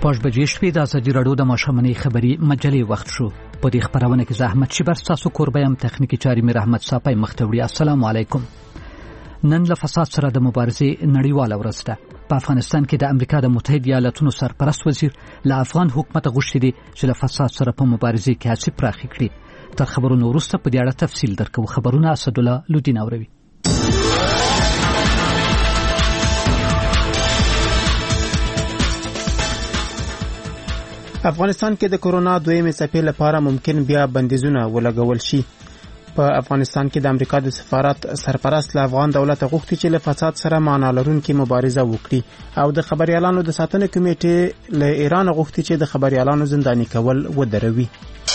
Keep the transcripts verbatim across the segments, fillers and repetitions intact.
شپږ بجې شوې. د ازادي راډیو د ماښامنۍ خبري مجلې وخت شو. په دې خبرونه کې زحمت شي بر تاسو کوربه يم تخنیکی چاري مې رحمت صاحب مختوړي. السلام علیکم. نن له فساد سره د مبارزې نړیواله ورځ ده. په افغانستان کې د امریکا د متحده ایالاتونو سرپرست وزیر له افغان حکومت غوښتي دي چې له فساد سره په مبارزې کې هڅې پراخې کړي. تر خبرونو وروسته په دې اړه تفصیل درکو. خبرونه اسدالله لودین اوروي. افغانستان کې د کورونا دویمې څپې لپاره ممکن بیا بندیزونه ولګول شي. په افغانستان کې د امریکا د سفارت سرپرست له افغان دولت غوښتي چې له فساد سره معنا لرونکي مبارزه وکړي او د خبريالانو د ساتنې کمیټې له ایران غوښتي چې د خبريالانو زنداني کول ودروي.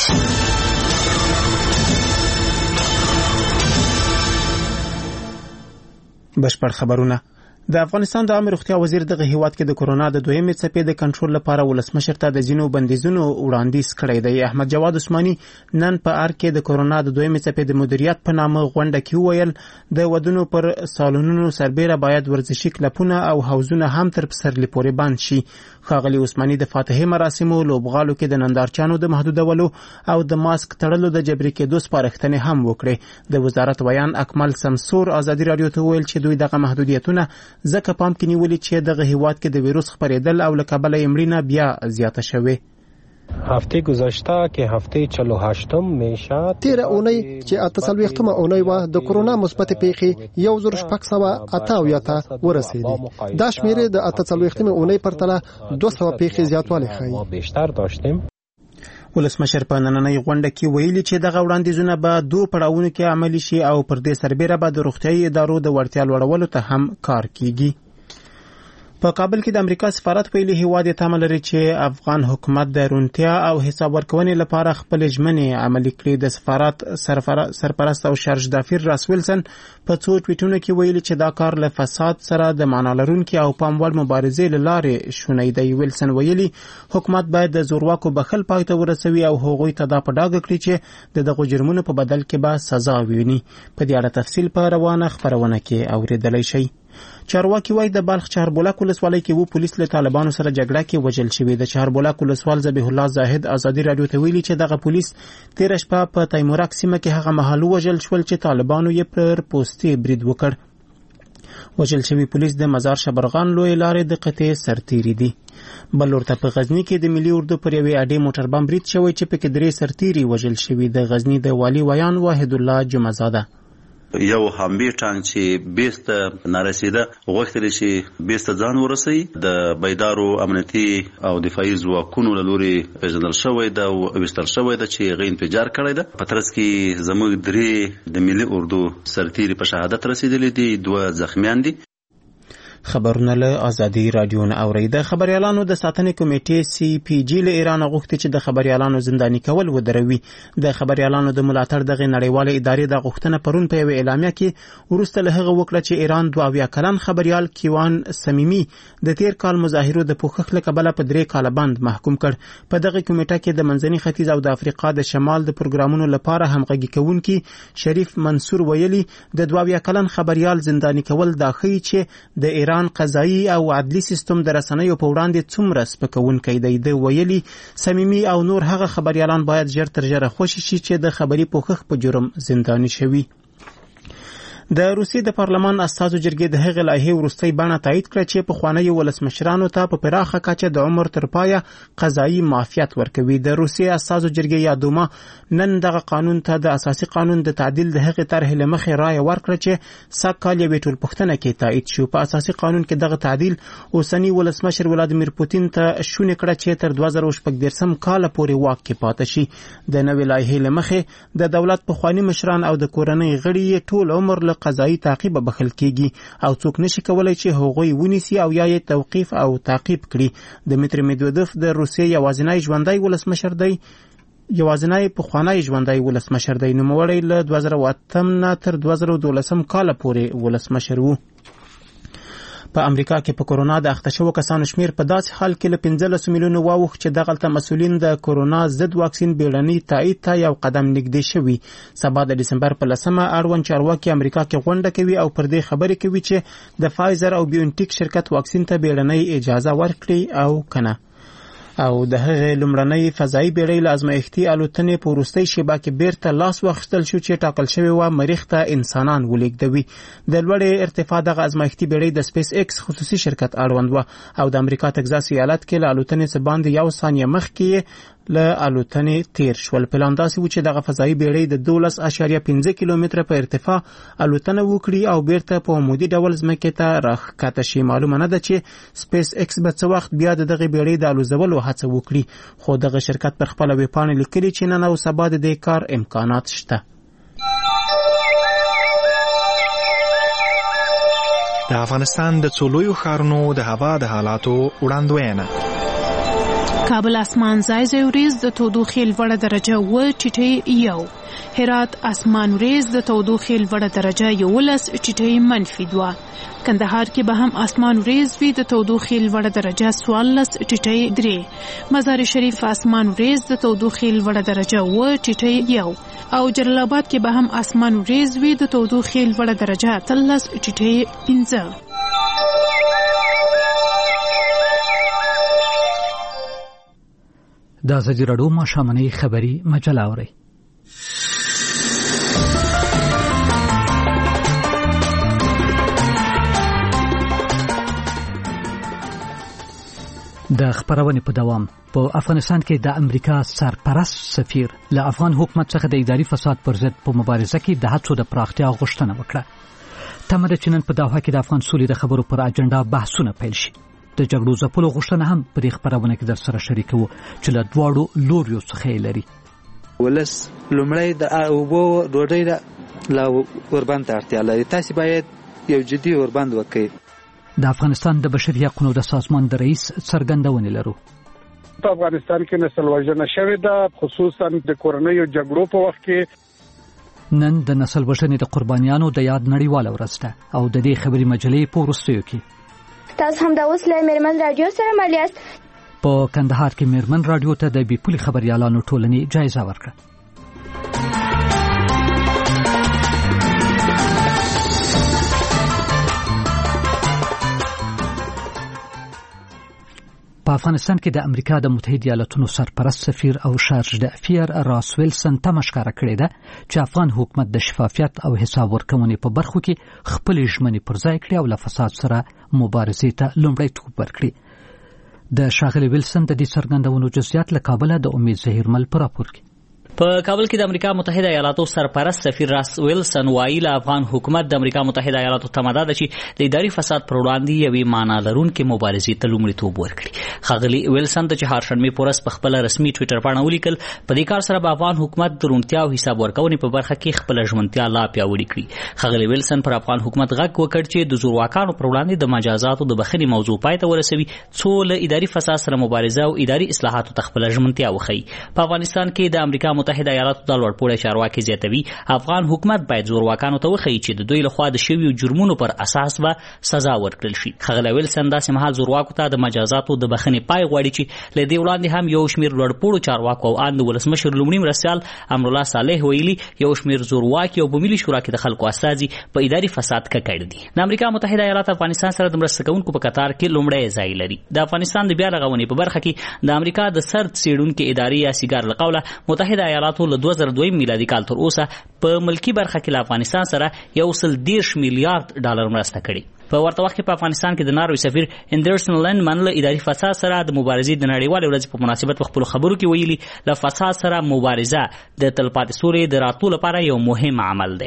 بشپړ خبرونه. د افغانستان د عامه روغتیا وزیر دغه هیواد کې د کورونا د دویمې څپې د کنټرول لپاره ولسمشر ته د ځینو بندیزونو وړاندیز کړی دی. احمد جواد عثماني نن په ار کې د کورونا د دویمې څپې د مدیریت په نامه غونډه کې وویل د ودونو پر سالونونو سربېره باید ورزشي کلبونه او حوزونه هم تر پسرلي پورې بند شي. ښاغلي عثماني د فاتحې مراسمو لوبغالو کې د نندارچیانو د محدودولو او د ماسک تړلو د جبري کېدو سپارښتنې هم وکړې. د وزارت ویان اکمل سمسور ازادي راډیو ته ویل چې دوی دغه محدودیتونه ځکه پام کې نیولې چې دغه هیواد کې د ویروس خپرېدل او له کبله یې مړینه بیا زیاته شوې. هفته گذشته که هفته چهل و هشتم میشه تیر اونۍ چې اته څلوېښتمه اونۍ وه د کورونا مثبت پیښې یو زر شپږ سوه اته اویا ته ورسېدې. دا شمېرې د اته څلوېښتمې اونۍ پرتله دوه سوه پیښې زیاتوالی ښیي. بیشتر داشتیم. ولسمشر په نننۍ غونډه کې ویلي چې دغه وړاندیزونه به دوه پړاوونو کې عملي شي او پر دې سربېره به د روغتیايي ادارو د وړتیا لوړولو ته هم کار کیږي. په کابل کې د امریکا سفارت ویلي هیواد یې تمه لري چې افغان حکومت د رونتیا او حساب ورکونې لپاره خپل ژمنې عملي کړي. د سفارت سرپرست او شارج دافیر راس ویلسن په څو ټویټونو کې ویلي چې دا کار له فساد سره د معنا لرونکي او پاموړ مبارزې له لارې شونی دی. ویلسن ویلي حکومت باید د زورواکو بخل پای ته ورسوي او هغوی ته دا په ډاګه کړي چې د دغو جرمونو په بدل کې به سزا وویني. په دې اړه تفصیل په روانه خبرونه کې اوریدلی شئ. چارواکي وایي د بلخ چهاربولک ولسوالۍ کې وو پولیس له طالبانو سره جګړه کې وژل شوي. د چهاربولک ولسوال ذبیح الله زاهد ازادي راډیو ته ویلي چې دغه پولیس تېره شپه په تیمورک سیمه کې هغه مهال وژل شول چې طالبانو یې پر پوستې برید وکړ. وژل شوي پولیس د مزار شبرغان لوی لارې د قطعې سرتیري دي. بل ورته په غزني کې د ملي اردو پر یوې اډې موټر بم برید شوی چې پکې درې سرتیري وژل شوي. د غزني د والي ویان واحد الله جمعزاده یو همبي ټانک چې بیسته نارسیده غوښتل شي بیسته ځان ورسي د بيدارو امنیتي او دفاعي ځواکونو له لوري پیژندل شوی دا او وستل شوی دا چې غین انفجار کړی دا په ترڅ کې زموږ درې د ملي اردو سرتیري په شهادت رسیدلې دي. دوه زخمیان دي. خبرونه له ازادي راډیو نه اوري. د خبريالانو د ساتنې کمیټې سی پی جی له ایران غوښتي چې د خبريالانو زنداني کول ودروي. د خبريالانو د ملاتړ دغه نړیواله ادارې د غوښتنه پرون په یو اعلامیه کې ورسته له هغه وکړه چې ایران دوه اویا کلن خبريال کیوان سمیمی د تیر کال مظاهرو د پوښښ له کبله په درې کال بند محکوم کړ. په دغه کمیټه کې د منځني ختیځ او د افریقا د شمال د پروګرامونو لپاره همغږي کوونکي شریف منصور ویلي د دوه اویا کلن خبريال زنداني کول دا ښیي چې د ایران قضایي او عدلي سیستم د رسنیو په وړاندې څومره سپکونکی دی. د ویلي سمیمی او نور هغه خبريالان باید ژر تر ژره خوشي شي چې د خبري پوښښ په جرم زنداني شوي. د روسیې د پارلمان استازو جرګې د هغې لایحې وروستۍ بڼه تایید کړه چې پخوانیو ولسمشرانو ته په پراخه کچه د عمر تر پایه قضایي معافیت ورکوي. د روسیې استازو جرګې یا دوما نن دغه قانون ته د اساسي قانون د تعدیل د هغې طرحې له مخې رایه ورکړه چې سږ کال یوې ټولپوښتنه کې تایید شو. په اساسي قانون کې دغه تعدیل اوسني ولسمشر ولادیمیر پوتین ته شونې کړه چې تر دوه زره شپږ دېرشم کاله پورې واک کې پاته شي. د نوې لایحې له مخې د دولت پخواني مشران او د کورنۍ غړي یې ټول عمر له قضایي تعقیب بخښل کیږي او څوک نشي کولای چې هغوی ونیسي او یا یې توقیف او تعقیب کړي. دمیتری میدودف د روسیې یوازینی ژوندی ولسمشر دی. یوازینی پخوانی ژوندی ولسمشر دی. نوموړی له دوه زره اتم نه تر دوه زره دولسم کال پورې ولسمشر وو. په امریکا کې په کورونا د اخته شوو کسانو شمیر په داسې حال کې له پنځلس میلیونو واوښت چې دغلته مسؤلین د کورونا ضد واکسین بیړني تایید ته یو قدم نږدې شوي. سبا د ډسمبر په لسمه اړوند چارواکي امریکا کې غونډه کوي او پر دې خبرې کوي چې د فایزر او بیونټیک شرکت واکسین ته بیړنۍ اجازه ورکړي او کنه. او د هغې لومړنۍ فضایي بیړۍ له ازمایښتي الوتنې په وروستۍ شیبه کې بیرته لاس واخیستل شو چې ټاکل شوې وه مریخ ته انسانان ولېږدوي. د لوړې ارتفاع دغه ازمایښتي بیړۍ د سپیس ایکس خصوصي شرکت اړوند وه او د امریکا تګزاس ایالت کې له الوتنې څخه باندې یو ثانیه مخکې له الوتنې تیر شول. پلان داسې و چې دغه فضایي بیړۍ د دولس اعشاریه پنځه کیلومتره په ارتفاع الوتنه وکړي او بیرته په عمودي ډول ځمکې ته راښکته شي. معلومه نه ده چې سپیس ایکس به څه وخت بیا د دغې بیړۍ د الوزولو هڅه وکړي، خو دغه شرکت پر خپله ویبپاڼه لیکلي چې نن او سبا د دې کار امکانات شته. د افغانستان د څو لویو ښارونو د هوا د حالاتو وړاندوینه. کابل اسمان ځای ځای وریځ د تودوخې لوړه درجه اوه ټیټۍ یو. هرات اسمان وریځ د تودوخې لوړه درجه یولس ټیټۍ منفي دوه. کندهار کې به هم اسمان وریځ وي د تودوخې لوړه درجه څوارلس ټیټۍ درې. مزار شریف اسمان وریځ د تودوخې لوړه درجه اوه ټیټۍ یو او جلال آباد کې به هم اسمان وریځ وي د تودوخې لوړه درجه اتلس ټیټۍ پنځه. د ازادي راډیو ماښامنۍ خبري مجله اورئ. د خبرونې په دوام په افغانستان کې د امریکا سرپرست سفیر له افغان حکومت څخه د اداري فساد پر ضد په مبارزه کې د هڅو د پراختیا غوښتنه وکړه. تمه ده چې نن په دوحه کې د افغان سولې د خبرو پر اجنډا بحثونه پیل شي. د جګړو ځپلو غوښتنه هم په دې خبرونه کې در سره شریکوو چې له دواړو لوریو څخه یې لري. ولس لومړی د اوبو ډوډۍ له اوربند ته اړتیا لري. تاسو باید یو جدي اوربند وکړئ. د افغانستان د بشري حقوقو د سازمان د رئیس څرګندونې لرو. په افغانستان کې نسل وژنه شوې ده، خصوصا د کورنیو جګړو په وخت کې. نن د نسل وژنې د قربانیانو د یاد نړیواله ورځ ده او د دې خبري مجلې په وروستیو کې تاسو هم د اوس له میرمن رادیو سره مل یاست. په کندهار کې میرمن رادیو ته د بې پولي خبریالانو ټولنې جایزه ورکړه. په افغانستان کې د امریکا د متحده ایالاتونو سرپرست سفیر او شارج دافیر راس ویلسن تمه ښکاره کړې ده چې افغان حکومت د شفافیت او حساب ورکونې په برخو کې خپلې ژمنې پر ځای کړي او له فساد سره مبارزې ته لومړیتوب ورکړي. د ښاغلي ویلسن د دې څرګندونو جزئیات له کابله د امید ظهیرمل په راپور کې. په کابل کې د امریکا متحده ایالاتو سرپرست سفیر راس ویلسن وایي له افغان حکومت د امریکا متحده ایالاتو تمه ده چې د اداري فساد پر وړاندې یوې معنا لرونکې مبارزې ته لومړیتوب ورکړي. ښاغلي ویلسن ته چې هارشنبې په ورځ په خپله رسمي ټویټر پاڼه ولیکل، په دې کار سره به افغان حکومت د روڼتیا او حساب ورکونې په برخه کې خپله ژمنتیا لا پیاوړې کړي. ښاغلي ویلسن پر افغان حکومت غږ وکړ چې د زورواکانو پر وړاندې د مجازاتو د بخښنې موضوع پای ته ورسوي څو له اداري فساد سره مبارزه او اداري اصلاحاتو ته خپله ژمنتیا وښيي. په افغانستان کې د امریکا متحده ایالاتو د لوړپوړی چارواکي زیاتوي افغان حکومت باید زورواکانو ته وښيي چې د دوی لخوا د شویو جرمونو پر اساس به سزا ورکړل شي. ښاغلی ویلسن داسې مهال زورواکو ته د مجازاتو د بخښنې پای غواړي چې له دې وړاندې هم یو شمېر لوړپوړو چارواکو او ان د ولسمشر لومړي مرستیال امرالله صالح ویلي یو شمېر زورواکي او په ملي شورا کې د خلکو استازي په اداري فساد ککړ دي. د امریکا متحده ایالات افغانستان سره د مرسته کوونکو په قطار کې لومړی ځای لري. د افغانستان د بیا رغونې په برخه کې د امریکا د سرد څېړونکي ادارې یا سیګار له قوله متحده ایالاتو له دوه زره دویم میلادي کال تر اوسه په ملکی برخه کې له افغانستان سره یو سل دېرش میلیارډ ډالر مرسته کړې. په ورته وخت کې په افغانستان کې د ناروې سفیر اندرسن لندمن له اداري فساد سره د مبارزې د نړیوالې ورځې په مناسبت په خپلو خبرو کې ویلي له فساد سره مبارزه د تلپاتې سولې د راتلو لپاره یو مهم عمل دی.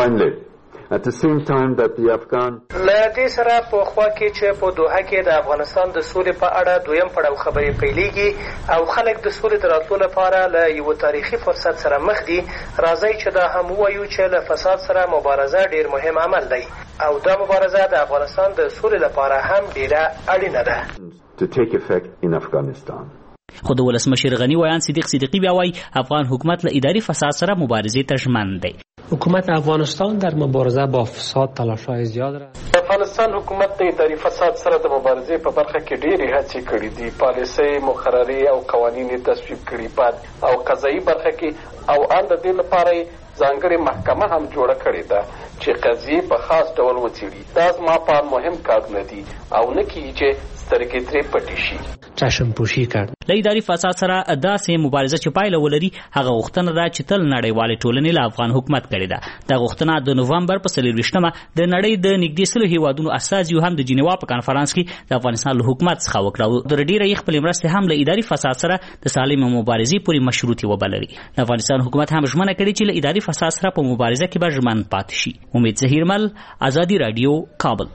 At the same time that the Afghan له دې سره په خوا کې چې په دوحه کې د افغانستان د سولې په اړه دویم پړاو خبرې پیلېږي او خلک د سولې د راتلو لپاره له یو تاریخي فرصت سره مخ دي، راځئ چې دا هم ووایو چې له فساد سره مبارزه ډیر مهم عمل دی او دا مبارزه د افغانستان د سولې لپاره هم ډیره اړینه ده. To take effect in Afghanistan. خو د ولسمشر غني ویان صدیق صدیقی بیا وایي افغان حکومت له اداري فساد سره مبارزې ته ژمن دی. حکومت افغانستان در مبارزه با فساد تلاش‌های زیاد را. افغانستان حکومت د اداري فساد سره د مبارزې په برخه کې ډېرې هڅې کړې دي. پالیسۍ، مقررې او قوانین یې تصویب کړي پات او قضایي برخه کې او ان د دې لپاره ځانګړې محکمه هم جوړه کړې ده چې قضیې په خاص ډول وڅېړي. دا زما په مهم کارونه دي او نه کېږي چې سترګې ترې پټې شي. چشم پوشی کرد. له اداري فساد سره داسې مبارزه چې پایله ولري هغه غوښتنه ده چې تل نړیوالې ټولنې له افغان حکومت کړې ده. دا غوښتنه د نوومبر په څلرویشتمه د نړۍ د نږدې سلو هیوادونو استازیو هم د جنیوا په کانفرنس کې د افغانستان له حکومت څخه وکړه او د ډېرې یې خپلې مرستې هم له اداري فساد سره د سالمې مبارزې پورې مشروطې وبللې. د افغانستان حکومت هم ژمنه کړې چې له اداري فساد سره په مبارزه کې به ژمن پاتې شي. امید ظهیرمل، ازادي رادیو، کابل.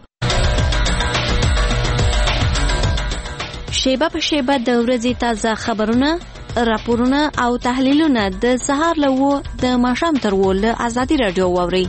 شیبه په شیبه د ورځې تازه خبرونه، راپورونه او تحلیلونه د سهار له و د ماښام تر و له ازادي رادیو واورئ.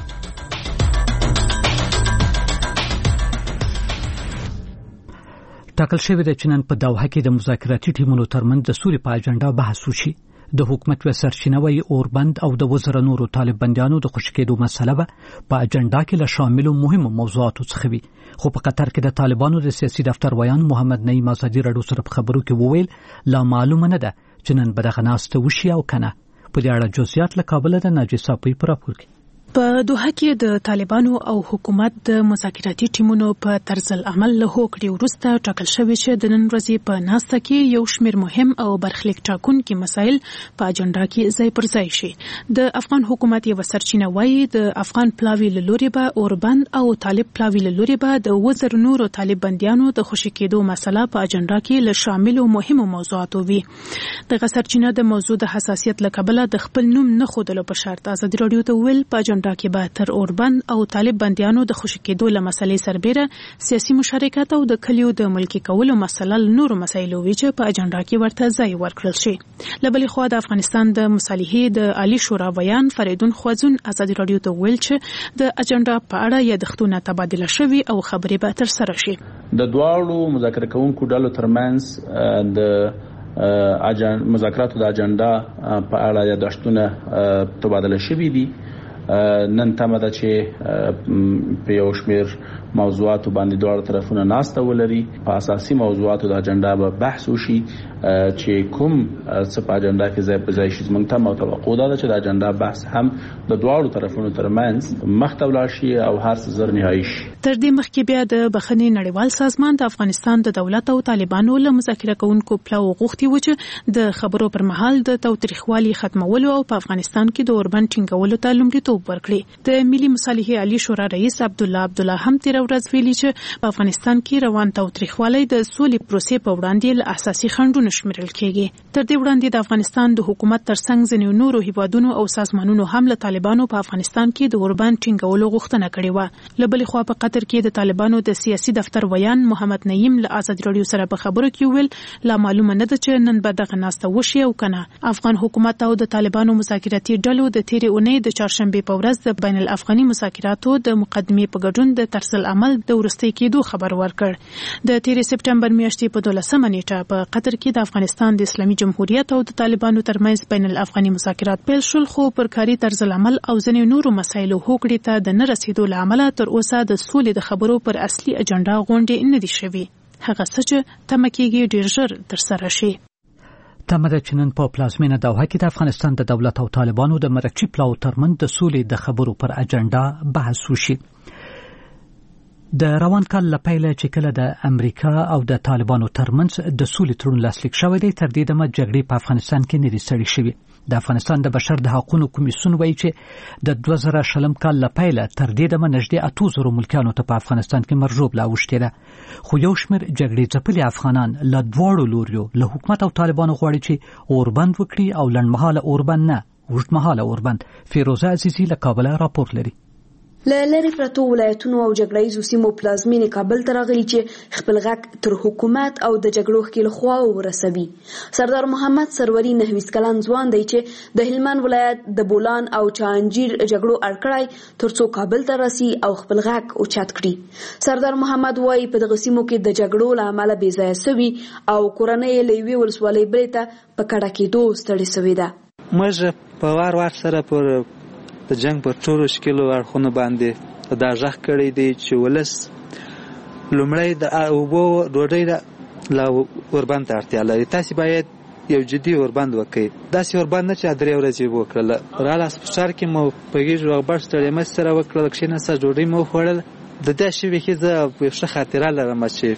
ټاکل شوې ده چې نن په دوحه کې د مذاکراتي ټیمونو ترمنځ د سولې په اجنډا بحث وشي. د حکومت و سرچینه وی اوربند او د وزیر نورو طالب بندیانو د خوشی کېدو مسله به په اجنډا کې له شاملو مهمو موضوعاتو څخه وي. خو په قطر کې د طالبانو د سیاسي دفتر ویان محمد نعیم ازادي رادیو سره په خبرو کې وویل لا معلومه نه ده چې نن به دغه ناسته وشي او کنه. په دې اړه جزئیات له کابل د ناجي صاحب په راپور کې. په دوحه کې د طالبانو او حکومت د مذاکراتي ټیمونو په طرز العمل له هوکړې وروسته ټاکل شوی چې د نن ورځې په ناسته کې یو شمېر مهم او برخلیک ټاکونکي مسایل په اجنډا کې ځای پر ځای شي. د افغان حکومت یو سرچینه وایي د افغان پلاوی له لوري به اوربند او طالب پلاوی له لوري به د وزیر نورو طالب بندیانو د خوشی کېدو مسله په اجنډا کې له شاملو مهمو موضوعاتو وي. دغه سرچینه د موضوع د حساسیت له کبله د خپل نوم نه ښودلو په شرط ازادي رادیو ته ویل په اجنډا کې به تر اوربند او طالب بندیانو د خوشی کېدو له مسلې سربېره سیاسي مشارکت او د کلیو د ملکي کولو مسله نورو مسایلو وی چې په اجنډا کې ورته ځای ورکړل شي. له بلې خوا د افغانستان د مصالحې د عالی شورا ویان فریدون خوازون ازادي رادیو ته ویل چې د اجنډا په اړه یادښتونه تبادله شوي او خبرې به تر سره شي. د دواړو مذاکره کوونکو ډلو ترمنځ د اجن مذاکراتو د اجنډا په اړه یادښتونه تبادله شوي دي. نن تمه ده چې په یو شمېر موضوعاتو باندې دواړه طرفونه ناسته ولري. په اساسي موضوعاتو د اجنډا به بحث وشي چې کوم څه په اجنډا کې ځای په ځای شي. موږ ته توقع ده چې د اجنډا بحث هم د دواړو طرفونو ترمنځ مخته ولاړ شي او هر څه زر نهایي شي. تر دې مخکې بیا د بخښنې نړیوال سازمان د افغانستان د دولت او طالبانو له مذاکره کوونکو پلاو غوښتي و چې د خبرو پر مهال د تاوتریخوالي ختمولو او په افغانستان کې د اوربند ټینګولو ته لومړیتوب ورکړي. د ملي مصالحې عالی شورا رئیس عبدالله عبدالله هم تیر ورځ ویلي چې په افغانستان کې روان تاوتریخوالی د سولې پروسې په وړاندې له اساسي خنډونو شمیرل کېږي. تر دې وړاندې د افغانستان د حکومت ترڅنګ ځینې نورو هیوادونو او سازمانونو هم له طالبانو په افغانستان کې د اوربند ټینګولو غوښتنه کړې و. له بلې خوا په قطر کې د طالبانو د سیاسي دفتر ویان محمد نعیم له ازادي رادیو سره په خبرو کې ویل لا معلومه نه ده چې نن به دغه ناسته وشي او کنه. افغان حکومت او د طالبانو مذاکراتي ډلو د تیرې اونۍ د چهارشنبه په ورځ د بین الافغاني مذاکراتو د مقدمې په ګډون د طرز العمل د ورستۍ کېدو خبر ورکړ. د تیرې سپټمبر میاشتې په دولسمه نیټه په قطر کې د افغانستان د اسلامي جمهوریت او د طالبانو ترمنځ بین الافغاني مذاکرات پیل شول خو پر کاري طرز العمل او ځینې نورو مسایلو هوکړې ته د نه رسیدو له امله تر اوسه د سولې د خبرو پر اصلي اجنډا غونډې نه دي شوي. هغه څه چې تمه کېږي ډېر ژر ترسره شي. تمه ده چې نن په پلازمینه دوحه کې د افغانستان د دولت او طالبانو د مرکزي پلاو ترمنځ د سولې د خبرو پر اجنډا بحث وشي. د روان کال له پیله چې کله د امریکا او د طالبانو ترمنځ د سولې تړون لاسلیک شوی دی تر دې دمه جګړې په افغانستان کې نه دي سړې شوي. د افغانستان د بشر د حقوقو کمیسیون وایي چې د دوه زره شلم کال له پیله تر دې دمه نږدې اتو زرو ملکیانو ته په افغانستان کې مرژوبله اوښتې ده. خو یو شمېر جګړې ځپلي افغانان له دواړو لوریو له حکومت او طالبانو غواړي چې اوربند وکړي او لنډمهاله اوربند نه اوږدمهاله اوربند. فیروزه عزیزي له کابله راپور لري. له لرې پرتو ولایتونو او جګړهیزو سیمو پلازمینې کابل ته راغلي چې خپل غږ تر حکومت او د جګړو ښکېل خواو ورسوي. سردار محمد سروري نهویست کلن ځوان دی چې د هلمند ولایت د بولان او چانجیر جګړو اړکړی تر څو کابل ته راسي او خپل غږ اوچت کړي. سردار محمد وایي په دغه سیمو کې د جګړو له امله بې ځایه سوي او کورنۍ یې له یوې ولسوالۍ بلې ته په کډه کېدو ستړې سوې ده. موږ په وار وار سره پر د جنگ پر ټولو شکلو اړخونو باندې دا غږ کړی دی چې ولس لومړی د اوبو ډوډۍ له اوربند ته اړتیا لري. تاسې باید یو جدي اوربند وکړئ. داسې اوربند نه چې درې ورځې وکړله راله هسپتال کې مو پوهېږو روغبړ ستړی مې سره وکړله کښېناسته ډوډۍ مو وخوړله. د دې شوي ښځه یو ښه خاطره لرم چې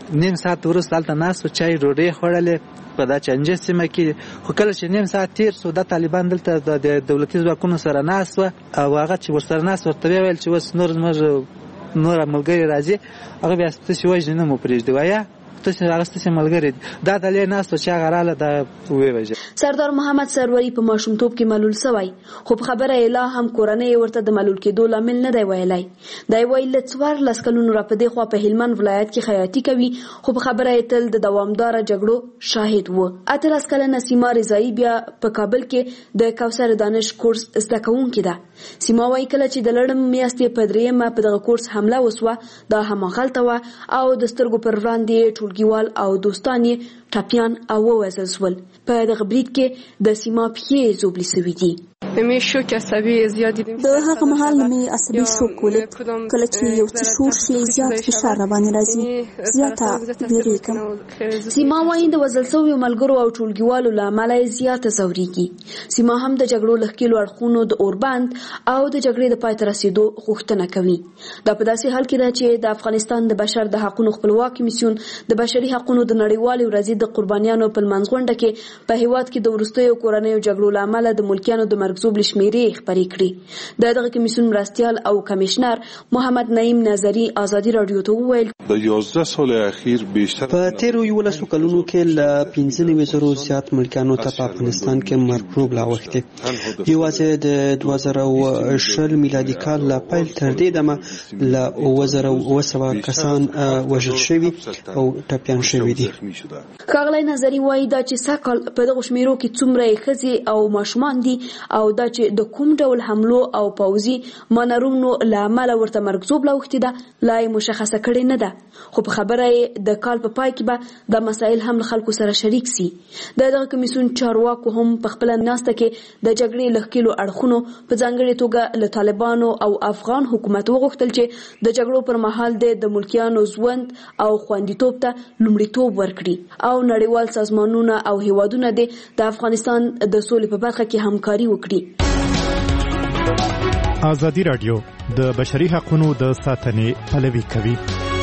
نیم ساعت وروسته هلته ناست و چای ډوډۍ خوړلې په دا چنجه سیمه کې. خو کله چې نیم ساعت تیر سو دا طالبان دلته د دولتي ځواکونو سره ناست وه او هغه چې ورسره ناست ورته ویل چې اوس نور زموږ نور ملګري راځي هغه بیا تاسې وژنې نه مو پرېږدي وایه تاسې هغه ستاسې ملګري دا دلې ناست و چې هغه راله دا ووژه. سردار محمد سروری په ماشومتوب کې معلول سوی خو په خبره یې لا هم کورنۍ ورته د معلول کېدو لامل نه دی ویلی. دی وایي له څوارلس کلونو را په دې خوا په هلمند ولایت کې خیاطي کوي خو په خبره یې تل د دوامداره جګړو شاهد و. اتلس کلنه سیما رضایي بیا په کابل کې د کوثر دانش کورس زده کوونکې ده. سیما وایي کله چې د لړم میاشتې په درېیمه په دغه کورس حمله وسوه دا هماغلته وه او د سترګو پر وړاندې ټولګیوال او دوستان یې ټپیان او ووژل شول. په دغه برید کې د سیما پښې زوبلې سوي دي. مې شوک عصبي زیات دي. د هغه مهال مې عصبي شوک ولید. کله چې یو څه شور شي زیات فشار روانې راځي زیاته ویریږم. سیما وایي د وژل شویو ملګرو او ټولګیوالو له امله یې زیاته ځورېږي. سیما هم د جګړو له ښکېلو اړخونو د اوربند او د جګړې د پای ته رسېدو غوښتنه کوي. دا په داسې حال کې ده چې د افغانستان د بشر د حقونو خپلواک کمیسیون د بشري حقونو د نړیوالې ورځې د قربانیانو په لمانځغونډه کې په هېواد کې د وروستیو کورنیو جګړو له امله د ملکیانو د مرګ زوبلې شمېرې خپرې کړې. د دغه کمیسیون مرستیال او کمیشنر محمد نعیم نظري ازادي راډیو ته وویل د یازده سال اخیر بیشتر په تیرو یولسو کلونو کې له پنځه نوي زرو زیات ملکیانو ته په افغانستان کې مرګ ژوبله اوښتې. یوازې د دوه زره شل میلادي کال له پیل تر دې دمه له اووه زره اوه سوه کسان وژل شوي او ټپیان شوي دي. ښاغلی نظري وایي دا چې سږکال په دغو شمېرو کې څومره یې ښځې او ماشومان دي او دا چې د کوم ډول حملو او پوځي مانورونو له امله ورته مرګ زوبله اوښتې ده لا یې مشخصه کړې نه ده. خو په خبره یې د کال په پای کې به دا مسایل هم له خلکو سره شریک سي. د دغه کمیسیون چارواکو هم په خپله ناسته کې د جګړې له ښکېلو اړخونو په ځانګړې توګه له طالبانو او افغان حکومت وغوښتل چې د جګړو پر مهال د ملکیانو ژوند او خوندیتوب ته لومړیتوب ورکړي او نړیوال سازمانونه او هیوادونه د افغانستان د سولې په برخه کې همکاري وکړي. ازادي راډیو د بشري حقوقو د ساتنې پلوي کوي.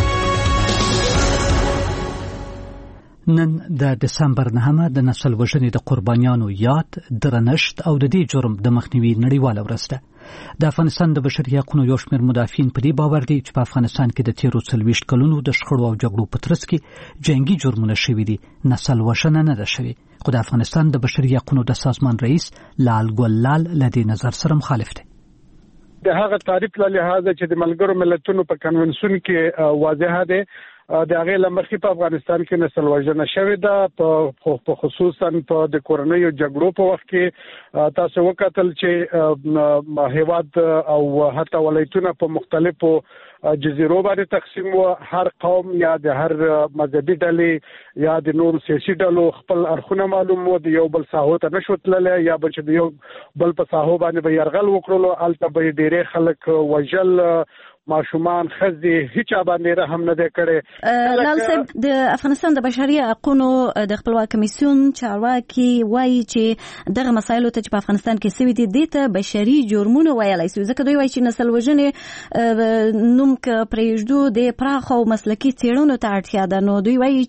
نن د دسمبر نهمه د نسل وژنې د قربانیانو یاد درنښت او د دې جرم د مخنیوي نړیواله ورځ ده. د افغانستان د بشري حقوقو یو شمېر مدافعین په دې باور دي چې په افغانستان کې د تیرو څلوېښت کلونو د شخړو او جګړو په ترڅ کې جنگي جرمونه شوي دي، نسل وژنه نه ده شوې. خو د افغانستان د بشري حقوقو د سازمان رئیس لال ګلال له دې نظر سره مخالف دی. د هغه تعریف له لحاظه چې د ملګرو ملتونو په کنونسیون کې واضحه ده د هغې له مخې په افغانستان کې نسل وژنه شوې ده، په خصوصا په د کورنیو جګړو په وخت کې تاسو وکتل چې هیواد او حتی ولایتونه په مختلفو جزیرو باندې تقسیم و. هر قوم یا د هر مذهبي ډلې یا د نورو سیاسي ډلو خپل اړخونه معلوم و، د یو بل ساحو ته نشو تللی یا به چې د یو بل په ساحو باندې به یرغل وکړلو هلته به ډېری خلک وژل، ماشومان ښځې هیچا باندې رحم نه دی کړی. لال صاحب د افغانستان د بشري حقوقو د خپلواک کمیسیون چارواکي وایي چې دغه مسایلو ته چې په افغانستان کې سوي دي دې ته بشري جرمونه ویلی سي، ځکه دوی وایي چې نسل وژنې نوم که پرېږدو د پراخو او مسلکي څېړنو ته اړتیا ده. نو دوی وایي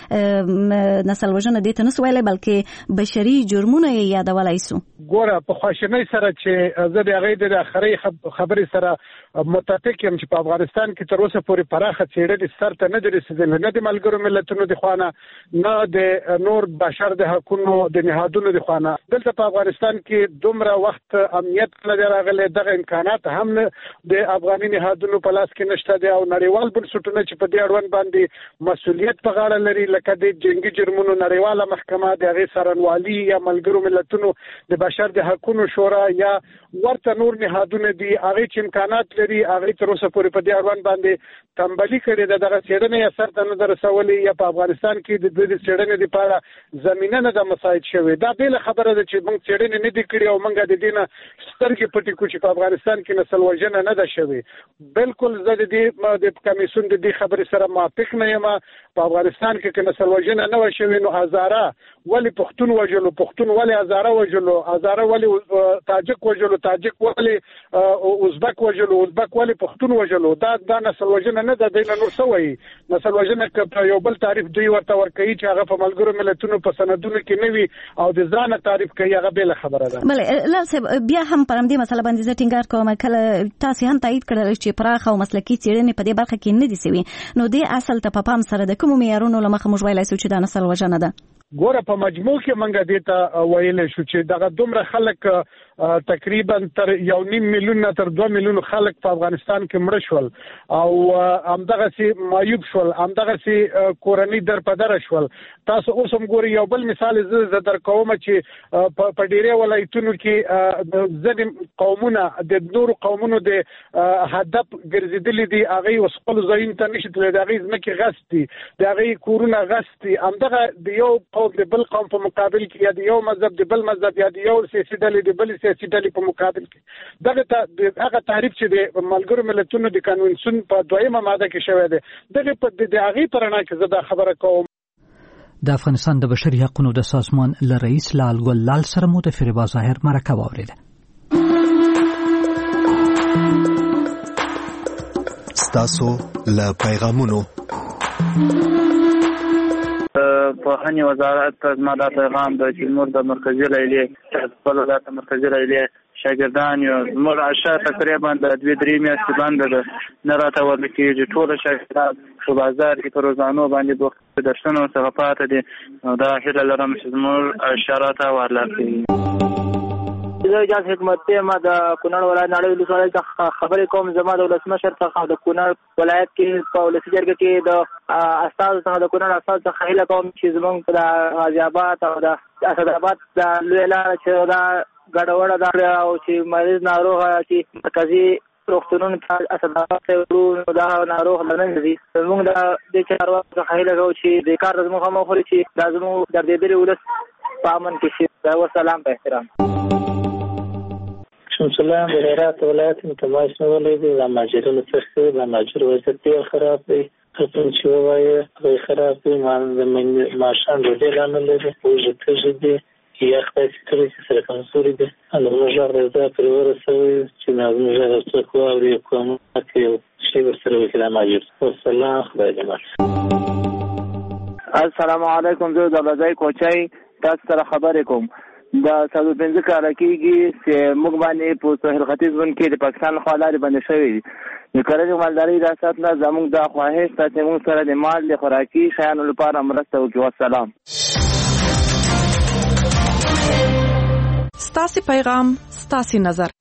چې نسل وژنه دې ته نسو ویلی بلکې بشري جرمونه یې یادولی سو. ګوره په خواشینۍ سره چې زه د هغې د اخرۍ خبرې سره متفق یم چې په افغانستان کې تر اوسه پورې پراخه څېړنې سر ته نه دي رسېدلې، نه د ملګرو ملتونو د خوا نه، نه د نور بشر د حقونو د نهادونو د خوا نه. دلته په افغانستان کې دومره وخت امنیت نه دی راغلی، دغه امکانات هم د افغاني نهادونو په لاس کې نشته دی او نړیوال بنسټونه چې په دې اړوند باندې مسؤلیت په غاړه لري لکه د جنګي جرمونو نړیواله محکمه، د هغې څارنوالي یا ملګرو ملتونو د بشر د حقونو شورا یا ورته نور نهادونه دي، هغې چې امکانات لري هغې تر اوسه پورې په دې اړوند باندې تنبلي کړې ده، دغه څېړنې یې سر ته نه ده رسولې یا په افغانستان کې د دوی د څېړنې دپاره زمینه نه ده مساعد شوې. دا بېله خبره ده چې موږ څېړنې نه دي کړې او موږ د دې نه سترګې پټې کړو چې په افغانستان کې نسل وژنه نه ده شوې. بالکل زه د دې د کمیسیون د دې خبرې سره موافق نه یم. په افغانستان کې که نسل وژنه نه وه شوې نو هزاره ولې پښتون وژلو، پښتون ولې هزاره وژلو، هزاره ولې تاجک وژلو، تاجک ولې ازبک وژلو، ازبک ولې پښتون وژلو دا د نسل وژنه نه ده د نور سوي نسل وژنه ک یو بل تعریف دوی ورته ورکوي چې هغه په ملګرو ملتونو په سندونو کې نه وي او د ځان تعریف کوي هغه بل خبره ده. بلې لاله بیا هم پر دې مسله باندې زه ټینګار کوم کله تاسو هم تایید کړل چې پراخ او مسلکي څېړنې په دې برخه کې نه دي سوي نو دې اصل ته په پام سره د کوم معیارونو لمخه موږ ویلای شو چې دا نسل وژنه ده. ګوره په مجموع کې منګه دیتا ویل شو چې دغه دومره خلک تقریبا تر یو نیم میلیون تر دوه میلیون خلک په افغانستان کې مړ شول او همدغه سي مایوب شول همدغه سي کورنۍ در په در شول. تاسو اوس هم ګوري یو بل مثال زه در کوم چې په ډیره ولایتونو کې د ځینې قومونه د نورو قومونو د هدف ګرځیدلي دي هغه اوس خپل ځاین ته نشي تللی د هغه ځمکې غصتي د هغه کورونه غصتي همدغه د یو قوم د بل قوم په مقابل کې یا د یو مذهب د بل مذهب یا د یو سیاسي ډلې د بل سیاسي ډلې په مقابل کې دغه هغه تعریف چې د ملګرو ملتونو د کنونسیون په دویمه ماده کې شوی دی دغه په د هغه پرنا کې زه دا خبره کوم. د افغانستان د بشري حقوقو د سازمان ل رئیس لال ګل لال سره مو د فریبا ظاهر مرکه واوریده. ستاسو ل پیغامونو په هني وزارت زما دا پیغام د تیمور د مرکزی لایلې خپل د مرکزی لایلې شاګردان یو موږ عشاء تقریبا د دوه درې میاشتې باندې د نه راته ورکیږي ټول شاګردان په بازار کې پر روزانو باندې د درسونو څخه پاتې دي دا هیله لرم چې موږ اشارات ورلکې. زه جاز حکمت ما د کونړ ولایت نړۍ ولسوالۍ څخه خبرې کوم. زما د ولسمشر څخه د کونړ ولایت کې په ولسي جرګه کې د استاد څخه د کونړ استاد څخه هیله کوم چې زموږ په غازی آباد او د اسداباد د لوی لار چې دا ګډوډه ده او چې مریض ناروغ چې مرکزي روغتونونو ته اسداباد ته ورو دا ناروغ لنن دي زموږ د دې چارواکو څخه هیله کوم چې د کار زموږ هم خوري چې دا زموږ دردېدلي ولس په امن کې شي. دا وسلام په احترام. سلام د هرات ولایت متمایز ولې د ماجرونو څخه د ماجر وضعیت ډیر خراب دی. خپل چې وایي د خراب دی مان د ماشان د اعلان لري او چې تجدي یا خپل چې سره کمزوري دي نو موږ راځو پر ورسوي چې موږ راځو خو او کوم چې شی ورسره وکړه ماجر. والسلام خدای دې السلام علیکم. زه د بازای کوچای تاسو سره خبرې کوم. دا څلور پنځه کال کېږي چې موږ باندې په ساحل ختیځ ون کې د پاکستان خلارې باندې شوی دي. د کرنې مالداري ریاست نه زموږ د خواهش ته چې موږ سره د مال د خوراکي شیانو لپاره مرسته وکړي. والسلام. ستاسو پیغام ستاسو نظر.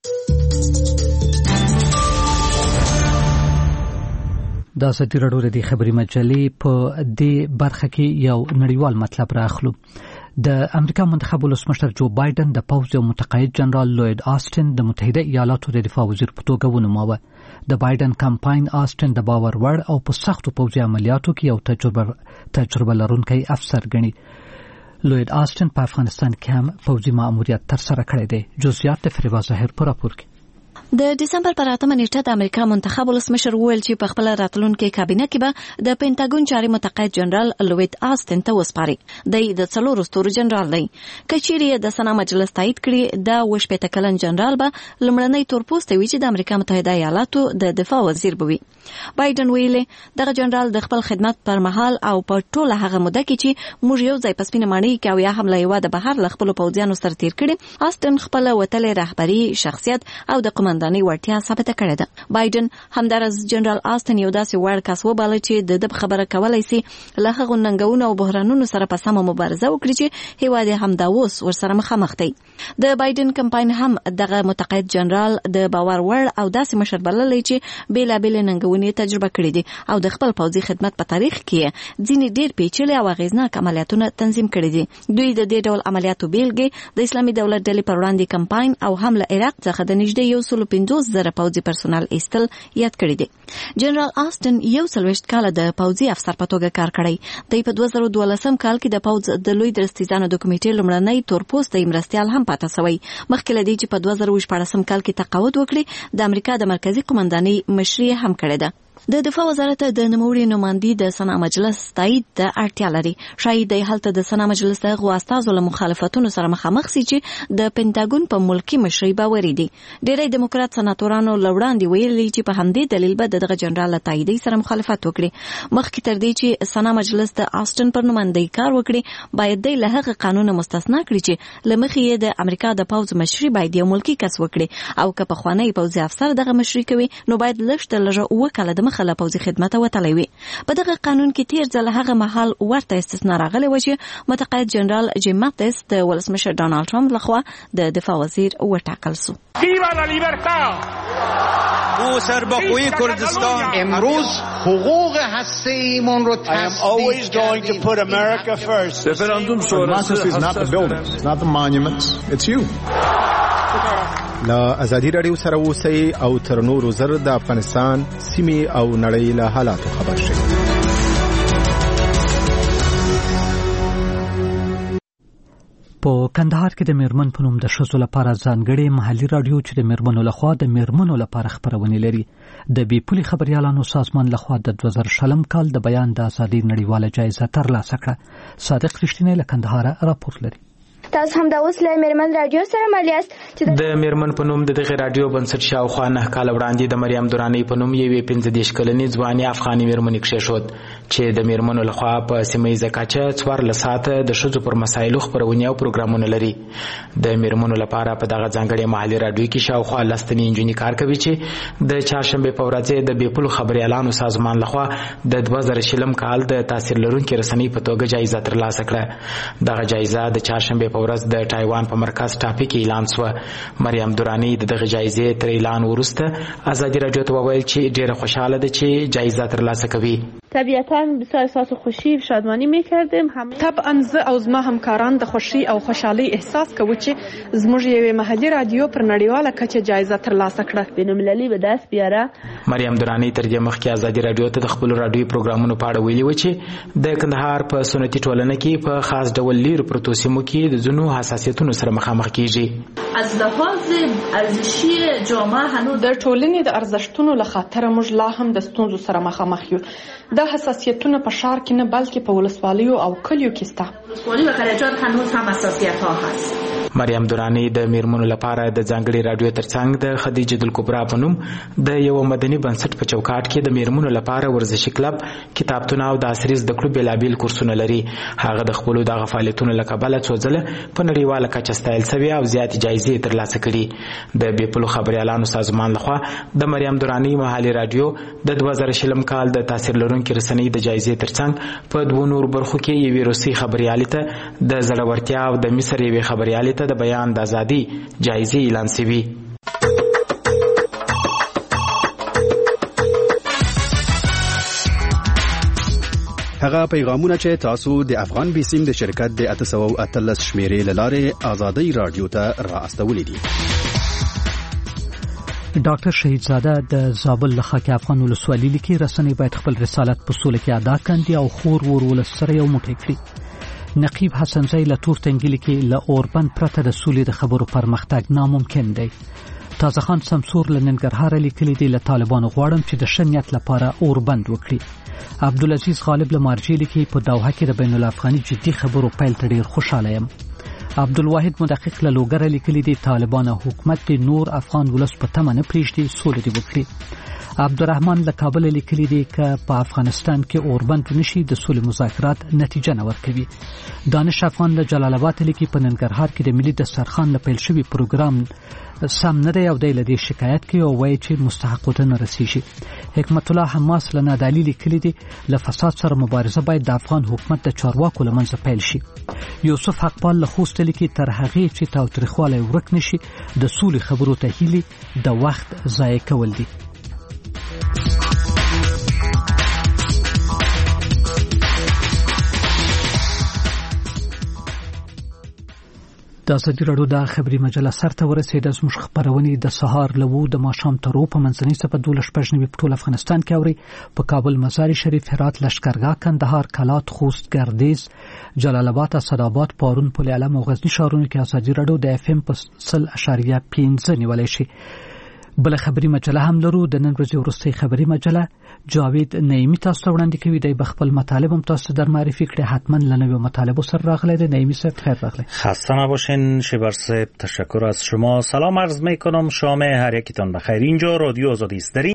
دا ستې راډیو د خبري مجلې په دې برخه کې یو نړیوال مطلب راخلو. د امریکا منتخب ولسمشر جو بایدن د پوځ او متقاعد جنرال لوید آستن د متحده ایالاتو د دفاع وزیر په توګه ونوماوه. د بایدن کمپاین آستن د باور وړ او په سختو پوځي عملیاتو کې یو تجربه تجربه لرونکی افسر ګڼي. لوید آستن په افغانستان کې هم پوځي مأموریت ترسره کړی دی. جزئیات د فریبا ظاهر په راپور کې. د دسمبر پر اتمه نیټه د امریکا منتخب ولسمشر وویل چې په خپل راتلونکي کابینه کې به د پینټاګون چاري متقاعد جنرال لوید آستن ته وسپاري. د د څلورو ستورو جنرال دی. کچيري د سنا مجلس تایید کړي د وشپېته کلن جنرال به لمړنۍ تورپوسته وي چې د امریکا متحده ایالاتو د دفاع وزیر بوي. بایدن ویلي دغه جنرال د خپل خدمت پر مهال او په ټوله هغه موده کې چې موږ یو ځای پسپینه مانی کې او یا هم له یو د بهر ل خپل پوځیانو سره تیر کړي آستن خپل وتلې رهبری شخصیت او د قومندانۍ وړتیا ثابته کړې ده. بایدن همدارس جنرال آستن یو داسې وړ کس وباله چې د خبره کولای شي له هغو ننګونو او بحرانونو سره په سمه مبارزه وکړي چې هیواد همدا اوس ورسره مخامخ دی. د بایدن کمپاین هم دغه متقاعد جنرال د باور وړ او داسې مشر بللی چې بیلابیل ننګونې تجربه کړې دي او د خپل پوځي خدمت په تاریخ کې ځینې ډېر پیچلي او اغیزناک عملیاتونه تنظیم کړي دي. دوی د دې ډول عملیاتو بیلګې د اسلامي دولت ډلې پر وړاندې کمپاین او هم له عراق څخه د نږدې یو سل پنځوس زره پوځي پرسونل ایستل یاد کړی دي. جنرال آستن یو څلوېښت کاله د پوځي افسر په توګه کار کړی. د په دوه زره دولسم کال کې د پوځ د لوی درستیزانو د کمیټې لومړنۍ تورپوسته مرستیال هم پاتې شوی. مخکې له دې چې په دوه زره شپاړسم کال کې تقاعد وکړي د امریکا د مرکزی قومندانۍ مشري هم کړې ده. د دفاع وزارت د نوموړي نمائندې د سنا مجلس تایید ته اړتیا لري. شاید د هلته د سنا مجلس د غواستازو له مخالفتونو سره مخامخ سي چې د پینټاګون په ملکی مشرۍ باوري دي. ډېری دیموکرات سناتورانو لوړاندې ویلي چې په همدې دلیل به دغه جنرال له تایید سره مخالفت وکړي. مخکې تر دې چې سنا مجلس د آسټن پر نمائندۍ کار وکړي، باید د لهغه قانون مستثنا کړي چې لمخې د امریکا د پوز مشرۍ باید یو ملکی کس وکړي، او که په خوانی پوزي افسر دغه مشرۍ کوي نو باید لږ لږه وکاله د خلا پوزي خدمت وتلی وي. په دغه قانون کې تیر ځل هغه مهال ورته استثنا راغلی و چې متقاعد جنرال جیم ماتیس د ولسمشر ډانالډ ټرمپ لخوا د دفاع وزیر وټاکل سو. ویوا لا لیبرتا او سربخوی کردستان امروز حقوق هسته‌ایمون رو I am always going to put America first. Referendum sonrası is not the buildings, not the monuments, it's you. لا ازادي رادیو سره اوسئ او تر نورو زر د افغانستان سیمې او نړۍ له حالاتو خبر شئ. په کندهار کې د میرمن په نوم د ښځو لپاره ځانګړې محلي رادیو چې د میرمنو لخوا د میرمنو لپاره خبرونه لري، د بي پولي خبريالانو سازمان لخوا د دوه زره شلم کال د بیان د ازادي نړیواله جایزه ترلاسه کړه. صادق رښتینی له کندهار راپور لري. تاسو هم د اوس له میرمن رادیو سره مالیاست چې د میرمن په نوم د دغه رادیو بنسټ شاوخوا نه کال وړاندې د مریم درانی په نوم یوې پنځه دېرش کلنې ځواني افغاني میرمنې کښېښود چې د میرمنو لخوا په سیمه ییزه کچه څوارلس ساعته د ښځو پر مسایلو خپرونې او پروګرامونه لري. د میرمنو لپاره په دغه ځانګړې محلي رادیو کې شاوخوا لس تنې نجونې کار کوي چې د چهارشنبې په ورځ د بې پولو خبریالانو سازمان لخوا د دوه زره شلم کال د تاثیر لرونکي رسنۍ په توګه جایزه ترلاسه کړه. دغه جایزه د چهارشنبې په ورځ د تایوان په مرکز ټاپیک اعلان شو. مریم درانی د دغه جایزې تر اعلان وروسته ازادي رادیو ته وویل چې ډیره خوشاله ده چې جایزه ترلاسه کوي. طبیعتاً بسیار احساس خوشی و شادمانی میکردیم. طبعا زه او زما همکاران د خوشی او خوشحالي احساس کوو چې زموږ یوې محلي رادیو پر نړیواله کچه جایزه ترلاسه کړه. بین‌المللي به دست بیاره. مریم درانی تر دې مخکې ازادي رادیو ته د خپل رادیو پروګرامونو په اړه ویلي و چې د کندهار په سنتي ټولنه کې په خاص ډول لیر پروتو سیمو کې د ځینو حساسیتونو سره مخامخ کیږي. از لحاظ ارزشي جامعه هنوز د ټولنې د ارزښتونو له خاطر موږ لا هم د ستونزو سره مخامخ یو. دا حساسیتونه په ښار کې نه بلکې په ولسوالیو او کلیو کې شته. ولسوالي و قريه‌جات هنوز هم حساسیت ها هست. مریم درانی د میرمنو لپاره د ځانګړي رادیو ترڅنګ د خدیجه الکبرا په نوم د یو مدني بنسټ په چوکاټ کې د میرمنو لپاره ورزشي کلب، کتابتون او د عصري زده کړو بېلابېل کورسونه لري. هغه د خپلو دغه فعالیتونو له کبله څو ځله په نړیواله کچه ستایل شوې او زیاتې جایزې ترلاسه کړي. د بې پولو خبریالانو سازمان لخوا د مریم درانی محلي رادیو د دوه زره شلم کال د تاثیر لرونکي رسنۍ د جایزې ترڅنګ په دوه نور برخو کې یوې روسي خبریالې ته د زړورتیا او د مصر یوې خبریالې ته د بیان د ازادي جایزې اعلان شوي. هغه پیغامونه چې تاسو د افغان بیسیم د شرکت د اته سوه او اتلس شمیرې له لارې ازادي رادیو ته را استولې دي. ډاکټر شهید زاده د زابل له خاک افغان ولسوالۍ لیکي رسنۍ باید خپل رسالت په سوله کې ادا کړي او خور ور ولس سره یو موټی کړي. نقیب حسنزی له تور تنګیل کې له اوربند پرته د سولې د خبرو پرمختګ ناممکن دی. تازه خان سمسور له ننګرهار لیکلي دی له طالبانو غواړم چې د ښه نیت لپاره اوربند وکړي. عبدالعزیز غالب له مارجې لیکي په دوحه کې د بین الافغاني جدي خبرو پیل ته ډېر خوشاله یم. عبدالواحد مدقق له لوګره لیکلي دی طالبان حکومت د نور افغان ولس په تمه نه پرېږدي، سولې دې وکړي. عبدالرحمن له کابل لیکلي دی که په افغانستان کې اوربند نشي د سولې مذاکرات نتیجه نه ورکوي. دانش افغان له جلال آباد لیکي په ننګرهار کې د ملي دسترخوان له پیل شوي پروګرام سم نه دی او دی له دې شکایت کوي او وایي چې مستحقو ته نه رسیږي. حکمت الله حماس له نادعلي لیکلي دی له فساد سره مبارزه باید د افغان حکومت د چارواکو له منځه پیل شي. یوسف حقپال له خوست لیکي تر هغې چې تاوتریخوالی ورک نشي د سولې خبرو ته هیلي د وخت ضایع کول دي. د ازادي راډیو د خبري مجله سرته ورسېده. زموږ خبرونې د سهار له اووه د ماښام تر اووه په منځنۍ سپه دولس شپږ نوي په ټول افغانستان کې اورئ. په کابل، مزار شریف، هرات، لشکرګاه، کندهار، کلات، خوست، ګردیز، جلال آباد، اسداباد، پارون، پل علم او غزني ښارونو کې ازادي راډیو د اف ام په سل اشاریه پنځه نیولی شي. بل خبري مجله هم لرو. د نن ورځې وروستۍ خبري مجله جاوید نعیمی تاسو ته وړاندې کوي. د خپل مطالب هم تاسو در معرفی کړئ. حتما لنوی مطالب سر راغلی دی. نعیمی صاحب خیر راغلی. خسته نباشین. شبر صاحب تشکر از شما. سلام عرض میکنم. شام هر یکیتان بخیر. اینجا رادیو آزادی است.